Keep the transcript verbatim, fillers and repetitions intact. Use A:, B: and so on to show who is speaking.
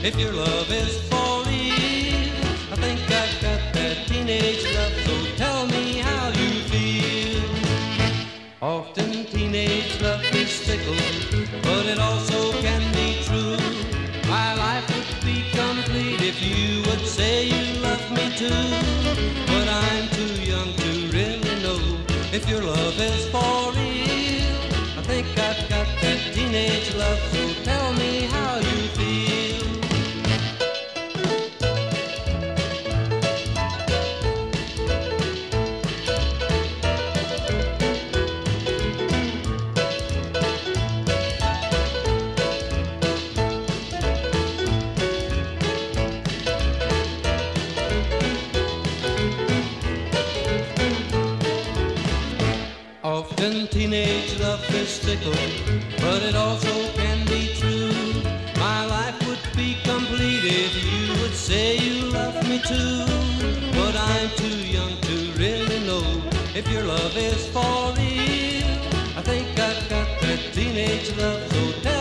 A: If your love is for real, I think I've got that teenage love, so tell me how you feel. Often teenage love is fickle, but it also can be true. My life would be complete if you would say you love me too. But I'm too young to really know if your love is for real. I think I've got that teenage love, so tell me how you feel. Often teenage love is fickle, but it also can be true. My life would be complete if you would say you love me too. But I'm too young to really know if your love is for real. I think I've got that teenage love, so tell